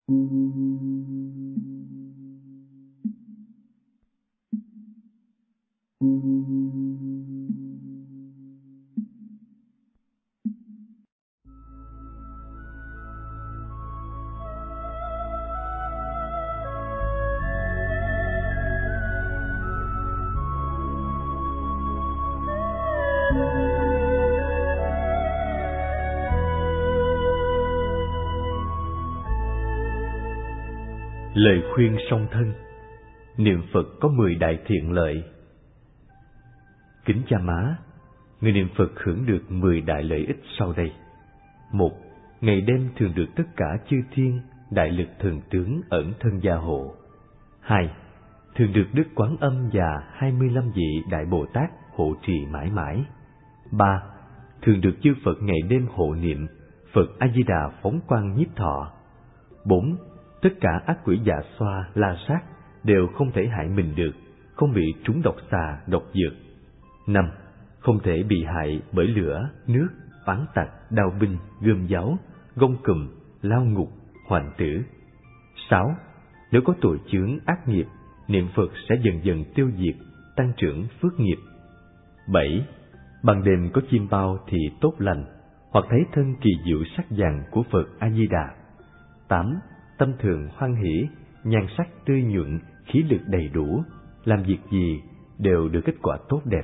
Lời khuyên song thân. Niệm Phật có 10 đại thiện lợi. Kính cha má, người niệm Phật hưởng được 10 đại lợi ích sau đây. 1. Ngày đêm thường được tất cả chư thiên, đại lực thần tướng ẩn thân gia hộ. 2. Thường được Đức Quán Âm và 25 vị Đại Bồ Tát hộ trì mãi mãi. 3. Thường được chư Phật ngày đêm hộ niệm, Phật A Di Đà phóng quang nhiếp thọ. 4. Tất cả ác quỷ dạ xoa, la sát đều không thể hại mình được, không bị trúng độc xà, độc dược. 5. Không thể bị hại bởi lửa, nước, oán tặc, đao binh, gươm giáo, gông cùm, lao ngục, hoạn tử. 6. Nếu có tội chướng ác nghiệp, niệm Phật sẽ dần dần tiêu diệt, tăng trưởng phước nghiệp. 7. Ban đêm có chim bao thì tốt lành, hoặc thấy thân kỳ diệu sắc vàng của Phật A Di Đà. 8. Tâm thường hoan hỷ, nhan sắc tươi nhuận, khí lực đầy đủ, làm việc gì đều được kết quả tốt đẹp.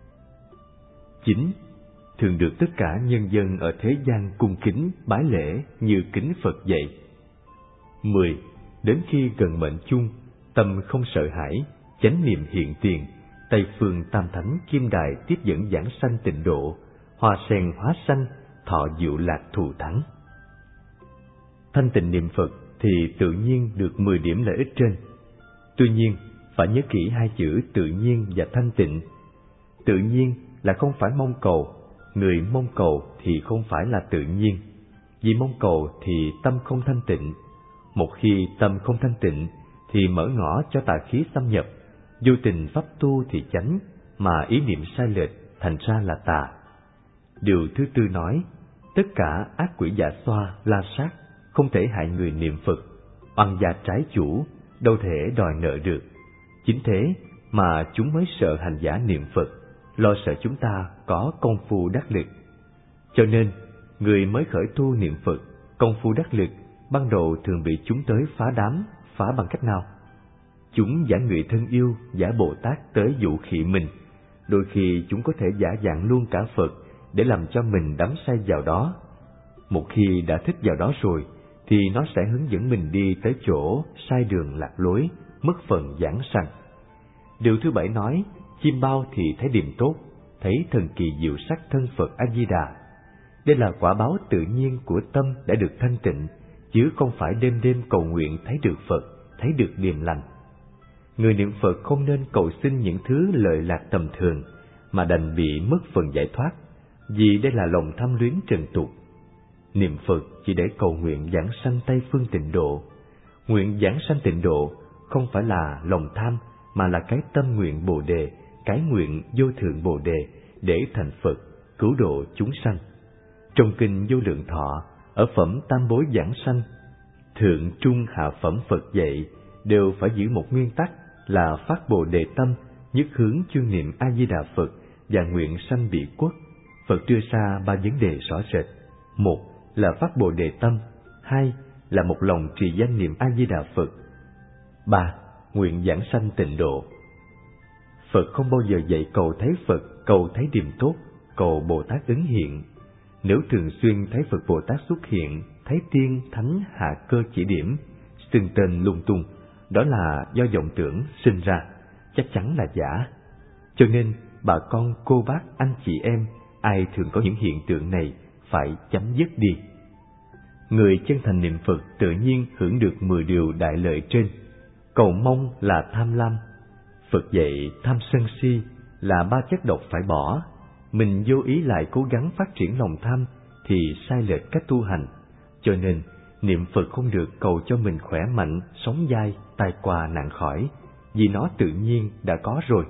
9. Thường được tất cả nhân dân ở thế gian cung kính, bái lễ như kính Phật dạy. 10. Đến khi gần mệnh chung, tâm không sợ hãi, chánh niệm hiện tiền, Tây phương Tam Thánh Kim Đài tiếp dẫn giảng sanh tịnh độ, hoa sen hóa sanh, thọ diệu lạc thù thắng. Thanh tịnh niệm Phật thì tự nhiên được 10 điểm lợi ích trên. Tuy nhiên, phải nhớ kỹ hai chữ tự nhiên và thanh tịnh. Tự nhiên là không phải mong cầu, người mong cầu thì không phải là tự nhiên. Vì mong cầu thì tâm không thanh tịnh. Một khi tâm không thanh tịnh thì mở ngõ cho tà khí xâm nhập, vô tình pháp tu thì chánh, mà ý niệm sai lệch thành ra là tà. Điều thứ tư nói, tất cả ác quỷ dạ xoa, la sát không thể hại người niệm Phật, oan gia trái chủ, đâu thể đòi nợ được. Chính thế mà chúng mới sợ hành giả niệm Phật, lo sợ chúng ta có công phu đắc lực. Cho nên, người mới khởi tu niệm Phật, công phu đắc lực, ban đầu thường bị chúng tới phá đám. Phá bằng cách nào? Chúng giả người thân yêu, giả Bồ Tát tới dụ khị mình. Đôi khi chúng có thể giả dạng luôn cả Phật để làm cho mình đắm say vào đó. Một khi đã thích vào đó rồi, thì nó sẽ hướng dẫn mình đi tới chỗ sai đường lạc lối, mất phần giảng sanh. Điều thứ 7 nói, chim bao thì thấy điềm tốt, thấy thần kỳ diệu sắc thân Phật A Di Đà. Đây là quả báo tự nhiên của tâm đã được thanh tịnh, chứ không phải đêm đêm cầu nguyện thấy được Phật, thấy được điềm lành. Người niệm Phật không nên cầu xin những thứ lợi lạc tầm thường, mà đành bị mất phần giải thoát, vì đây là lòng tham luyến trần tục. Niệm Phật chỉ để cầu nguyện giảng sanh Tây phương tịnh độ. Nguyện giảng sanh tịnh độ không phải là lòng tham, mà là cái tâm nguyện Bồ đề, cái nguyện vô thượng Bồ đề để thành Phật, cứu độ chúng sanh. Trong kinh Vô Lượng Thọ, ở phẩm tam bối giảng sanh, thượng trung hạ phẩm Phật dạy đều phải giữ một nguyên tắc là phát Bồ đề tâm, nhất hướng chuyên niệm A Di Đà Phật và nguyện sanh bị quốc. Phật đưa ra 3 vấn đề rõ rệt. 1 là phát Bồ đề tâm, 2 là một lòng trì danh niệm A Di Đà Phật, 3 nguyện giảng sanh tịnh độ. Phật không bao giờ dạy cầu thấy Phật, cầu thấy điềm tốt, cầu Bồ Tát ứng hiện. Nếu thường xuyên thấy Phật Bồ Tát xuất hiện, thấy tiên thánh hạ cơ chỉ điểm, xưng tên lung tung, đó là do vọng tưởng sinh ra, chắc chắn là giả. Cho nên bà con, cô bác, anh chị em, ai thường có những hiện tượng này phải chấm dứt đi. Người chân thành niệm Phật tự nhiên hưởng được 10 điều đại lợi trên. Cầu mong là tham lam. Phật dạy tham sân si là 3 chất độc phải bỏ. Mình vô ý lại cố gắng phát triển lòng tham thì sai lệch cách tu hành. Cho nên niệm Phật không được cầu cho mình khỏe mạnh, sống dai, tai qua nạn khỏi, vì nó tự nhiên đã có rồi.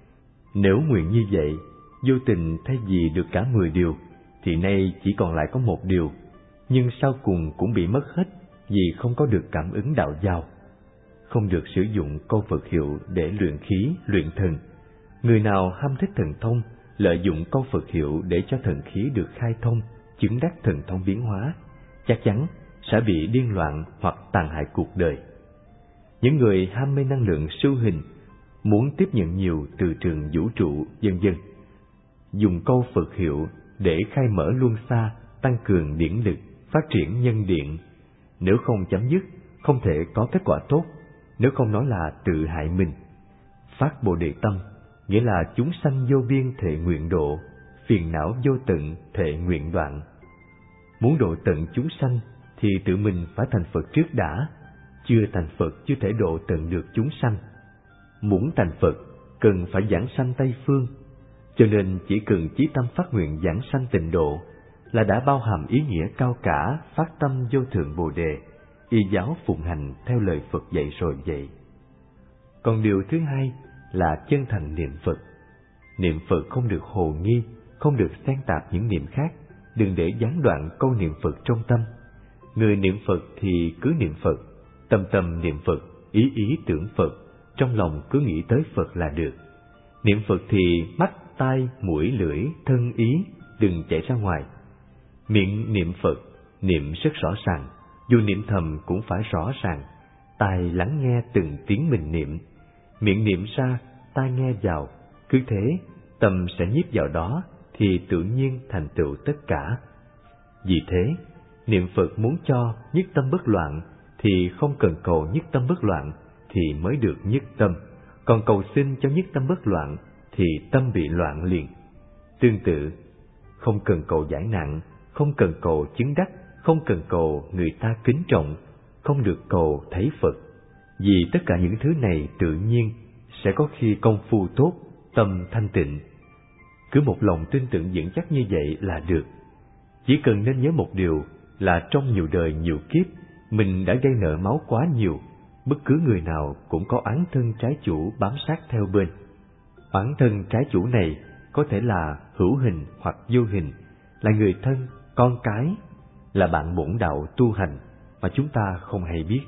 Nếu nguyện như vậy, vô tình thay vì được cả 10 điều, thì nay chỉ còn lại có 1 điều, nhưng sau cùng cũng bị mất hết, vì không có được cảm ứng đạo giao. Không được sử dụng câu Phật hiệu để luyện khí, luyện thần. Người nào ham thích thần thông, lợi dụng câu Phật hiệu để cho thần khí được khai thông, chứng đắc thần thông biến hóa, chắc chắn sẽ bị điên loạn hoặc tàn hại cuộc đời. Những người ham mê năng lượng siêu hình, muốn tiếp nhận nhiều từ trường vũ trụ, vân vân, dùng câu Phật hiệu để khai mở luân xa, tăng cường điển lực, phát triển nhân điện. Nếu không chấm dứt, không thể có kết quả tốt, nếu không nói là tự hại mình. Phát Bồ Đề tâm, nghĩa là chúng sanh vô biên thệ nguyện độ, phiền não vô tận thệ nguyện đoạn. Muốn độ tận chúng sanh thì tự mình phải thành Phật trước đã, chưa thành Phật chưa thể độ tận được chúng sanh. Muốn thành Phật cần phải giảng sanh Tây Phương, cho nên chỉ cần chí tâm phát nguyện giảng sanh tịnh độ là đã bao hàm ý nghĩa cao cả phát tâm vô thượng Bồ Đề, y giáo phụng hành theo lời Phật dạy rồi vậy. Còn điều thứ hai là chân thành niệm Phật. Niệm Phật không được hồ nghi, không được xen tạp những niệm khác, đừng để gián đoạn câu niệm Phật trong tâm. Người niệm Phật thì cứ niệm Phật, tâm tâm niệm Phật, ý ý tưởng Phật, trong lòng cứ nghĩ tới Phật là được. Niệm Phật thì mắt, tai, mũi, lưỡi, thân ý đừng chạy ra ngoài. Miệng niệm Phật, niệm rất rõ ràng, dù niệm thầm cũng phải rõ ràng. Tai lắng nghe từng tiếng mình niệm, miệng niệm ra, tai nghe vào, cứ thế tâm sẽ nhiếp vào đó thì tự nhiên thành tựu tất cả. Vì thế, niệm Phật muốn cho nhất tâm bất loạn thì không cần cầu nhất tâm bất loạn thì mới được nhất tâm, còn cầu xin cho nhất tâm bất loạn thì tâm bị loạn liền. Tương tự, không cần cầu giải nạn, không cần cầu chứng đắc, không cần cầu người ta kính trọng, không được cầu thấy Phật. Vì tất cả những thứ này tự nhiên sẽ có khi công phu tốt, tâm thanh tịnh. Cứ một lòng tin tưởng vững chắc như vậy là được. Chỉ cần nên nhớ một điều là trong nhiều đời nhiều kiếp, mình đã gây nợ máu quá nhiều, bất cứ người nào cũng có oán thân trái chủ bám sát theo bên. Oán thân trái chủ này có thể là hữu hình hoặc vô hình, là người thân, con cái, là bạn bổn đạo tu hành mà chúng ta không hay biết.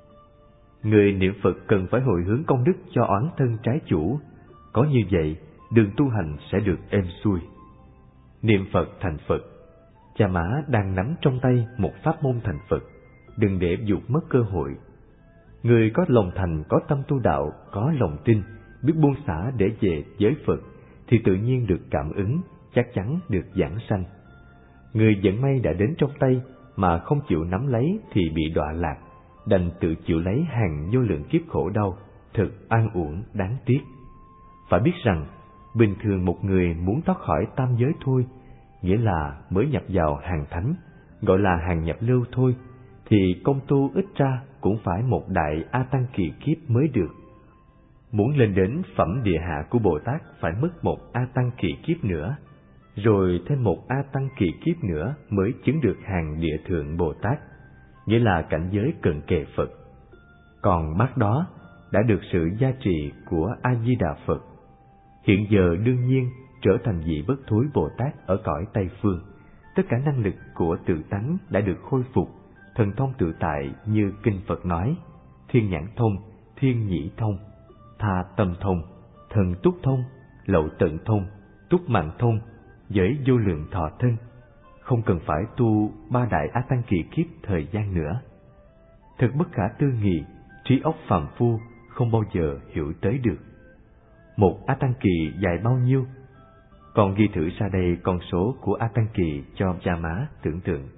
Người niệm Phật cần phải hồi hướng công đức cho oán thân trái chủ, có như vậy đường tu hành sẽ được êm xuôi. Niệm Phật thành Phật. Cha Mã đang nắm trong tay một pháp môn thành Phật, đừng để vụt mất cơ hội. Người có lòng thành, có tâm tu đạo, có lòng tin, biết buông xả để về với Phật, thì tự nhiên được cảm ứng, chắc chắn được giảng sanh. Người vận may đã đến trong tay mà không chịu nắm lấy thì bị đọa lạc, đành tự chịu lấy hàng vô lượng kiếp khổ đau, thật oan uổng đáng tiếc. Phải biết rằng, bình thường một người muốn thoát khỏi tam giới thôi, nghĩa là mới nhập vào hàng thánh, gọi là hàng nhập lưu thôi, thì công tu ít ra cũng phải một đại A Tăng kỳ kiếp mới được. Muốn lên đến phẩm địa hạ của Bồ Tát phải mất một A Tăng kỳ kiếp nữa, rồi thêm một A Tăng kỳ kiếp nữa mới chứng được hàng địa thượng Bồ Tát, nghĩa là cảnh giới cận kề Phật. Còn bác đó đã được sự gia trì của A Di Đà Phật, hiện giờ đương nhiên trở thành vị bất thối Bồ Tát ở cõi Tây Phương. Tất cả năng lực của tự tánh đã được khôi phục, thần thông tự tại như kinh Phật nói: thiên nhãn thông, thiên nhĩ thông, tha tâm thông, thần túc thông, lậu tận thông, túc mạng thông, giới vô lượng thọ thân. Không cần phải tu ba đại A Tăng kỳ kiếp thời gian nữa. Thật bất khả tư nghị, trí óc phàm phu không bao giờ hiểu tới được. Một A Tăng kỳ dài bao nhiêu? Còn ghi thử ra đây con số của A Tăng kỳ cho cha má tưởng tượng.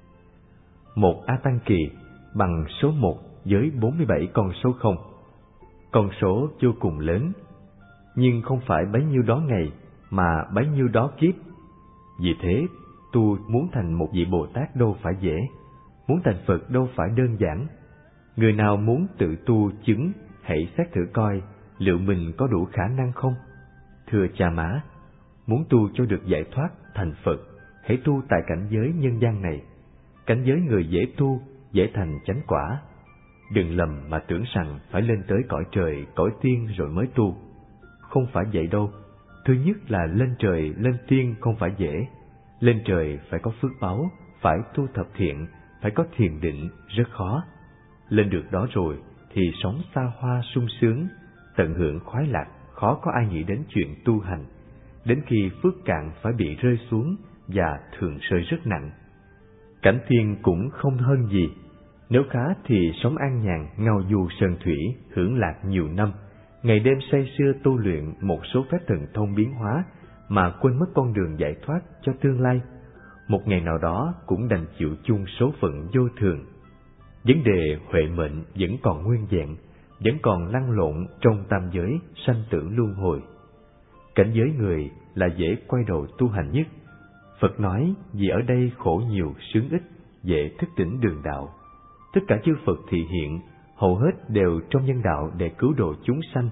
Một A Tăng kỳ bằng số 1 với 47 con số 0. Con số vô cùng lớn, nhưng không phải bấy nhiêu đó ngày mà bấy nhiêu đó kiếp. Vì thế, tu muốn thành một vị Bồ Tát đâu phải dễ, muốn thành Phật đâu phải đơn giản. Người nào muốn tự tu chứng, hãy xét thử coi liệu mình có đủ khả năng không. Thưa cha má, muốn tu cho được giải thoát thành Phật, hãy tu tại cảnh giới nhân gian này. Cảnh giới người dễ tu, dễ thành chánh quả. Đừng lầm mà tưởng rằng phải lên tới cõi trời, cõi tiên rồi mới tu. Không phải vậy đâu. Thứ nhất là lên trời, lên tiên không phải dễ. Lên trời phải có phước báu, phải tu thập thiện, phải có thiền định rất khó. Lên được đó rồi thì sống xa hoa sung sướng, tận hưởng khoái lạc, khó có ai nghĩ đến chuyện tu hành, đến khi phước cạn phải bị rơi xuống và thường rơi rất nặng. Cảnh thiên cũng không hơn gì, nếu khá thì sống an nhàn, ngao du sơn thủy, hưởng lạc nhiều năm, ngày đêm say sưa tu luyện một số phép thần thông biến hóa mà quên mất con đường giải thoát cho tương lai. Một ngày nào đó cũng đành chịu chung số phận vô thường. Vấn đề huệ mệnh vẫn còn nguyên vẹn, vẫn còn lăn lộn trong tam giới sanh tử luân hồi. Cảnh giới người là dễ quay đầu tu hành nhất. Phật nói vì ở đây khổ nhiều sướng ít, dễ thức tỉnh đường đạo. Tất cả chư Phật thị hiện, hầu hết đều trong nhân đạo để cứu độ chúng sanh.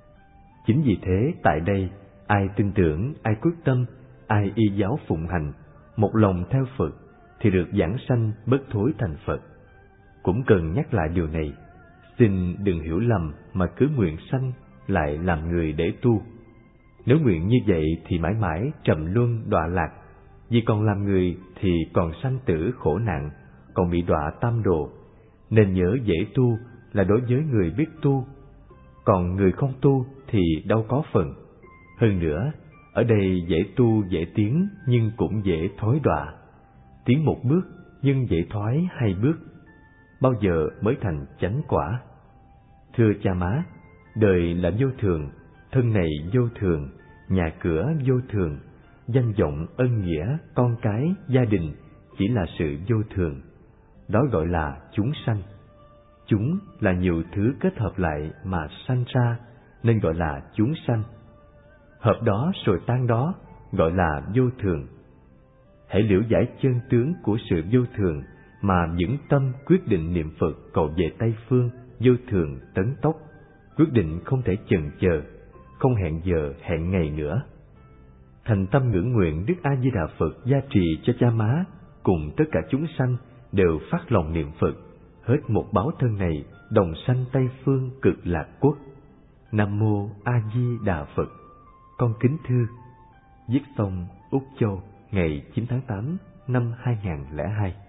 Chính vì thế tại đây, ai tin tưởng, ai quyết tâm, ai y giáo phụng hành, một lòng theo Phật, thì được giảng sanh bất thối thành Phật. Cũng cần nhắc lại điều này, xin đừng hiểu lầm mà cứ nguyện sanh lại làm người để tu. Nếu nguyện như vậy thì mãi mãi trầm luân đọa lạc, vì còn làm người thì còn sanh tử khổ nạn, còn bị đọa tam đồ. Nên nhớ dễ tu là đối với người biết tu, còn người không tu thì đâu có phần. Hơn nữa, ở đây dễ tu dễ tiến nhưng cũng dễ thối đọa. Tiến một bước nhưng dễ thoái hai bước, bao giờ mới thành chánh quả. Thưa cha má, đời là vô thường, thân này vô thường, nhà cửa vô thường, danh vọng, ân nghĩa, con cái, gia đình chỉ là sự vô thường. Đó gọi là chúng sanh. Chúng là nhiều thứ kết hợp lại mà sanh ra, nên gọi là chúng sanh. Hợp đó rồi tan đó, gọi là vô thường. Hãy liễu giải chân tướng của sự vô thường mà vững tâm quyết định niệm Phật cầu về Tây Phương vô thường tấn tốc, quyết định không thể chần chờ, không hẹn giờ hẹn ngày nữa. Thành tâm ngưỡng nguyện Đức A Di Đà Phật gia trì cho cha má cùng tất cả chúng sanh đều phát lòng niệm Phật, hết một báo thân này đồng sanh Tây Phương cực lạc quốc. Nam mô A Di Đà Phật. Con kính thư. Viết xong Úc Châu ngày 9 tháng 8 năm 2002.